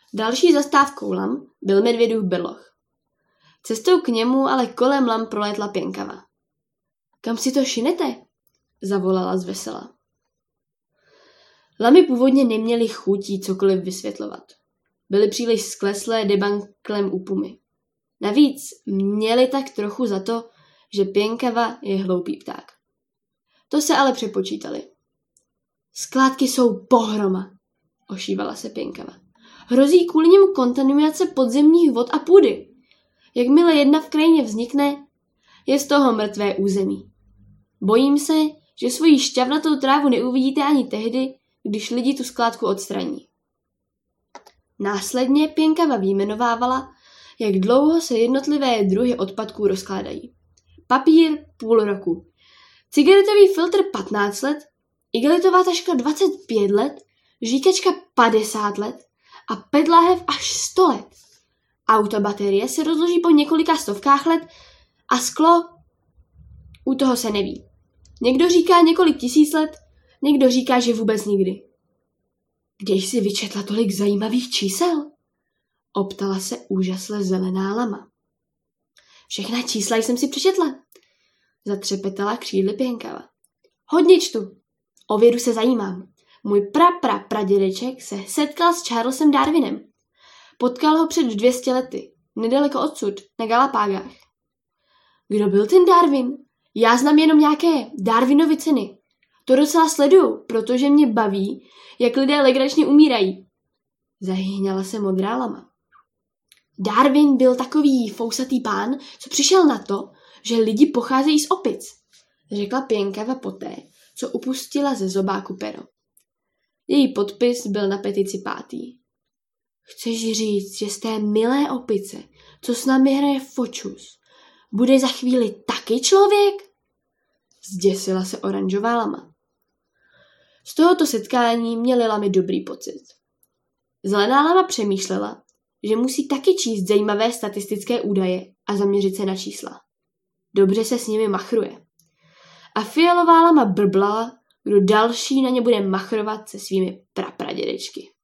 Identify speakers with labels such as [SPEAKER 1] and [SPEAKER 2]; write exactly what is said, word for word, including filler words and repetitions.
[SPEAKER 1] Další zastávkou lam byl medvědův brloh. Cestou k němu ale kolem lam prolétla Pěnkava. Kam si to šinete? Zavolala zvesela. Lamy původně neměly chutí cokoliv vysvětlovat. Byly příliš skleslé debanklem u pumy. Navíc měli tak trochu za to, že Pěnkava je hloupý pták. To se ale přepočítali. Skládky jsou pohroma, ošívala se Pěnkava. Hrozí kvůli němu kontaminace podzemních vod a půdy. Jakmile jedna v krajině vznikne, je z toho mrtvé území. Bojím se, že svoji šťavnatou trávu neuvidíte ani tehdy, když lidi tu skládku odstraní. Následně Pěnkava vyjmenovávala, jak dlouho se jednotlivé druhy odpadků rozkládají. Papír půl roku, cigaretový filtr patnáct let, igelitová taška dvacet pět let, žíkačka padesát let a pet láhev až sto let. Autobaterie se rozloží po několika stovkách let a sklo, u toho se neví. Někdo říká několik tisíc let, někdo říká, že vůbec nikdy. Kde jsi vyčetla tolik zajímavých čísel? Optala se úžasle zelená lama. Všechna čísla jsem si přečetla, zatřepetala křídly Pěnkava. Hodně čtu. O vědu se zajímám. Můj pra pra pradědeček se setkal s Charlesem Darwinem. Potkal ho před dvě stě lety, nedaleko odsud, na Galapágách. Kdo byl ten Darwin? Já znám jenom nějaké Darwinovy ceny. To docela sleduju, protože mě baví, jak lidé legračně umírají. Zahýňala se modrá lama. Darwin byl takový fousatý pán, co přišel na to, že lidi pocházejí z opic, řekla Pěnkava poté, co upustila ze zobáku pero. Její podpis byl na petici pátý. Chceš říct, že z té milé opice, co s námi hraje fočus, bude za chvíli taky člověk? Zděsila se oranžová lama. Z tohoto setkání měly lamy dobrý pocit. Zelená lama přemýšlela, že musí taky číst zajímavé statistické údaje a zaměřit se na čísla. Dobře se s nimi machruje. A fialová lama brblala, kdo další na ně bude machrovat se svými prapradědečky.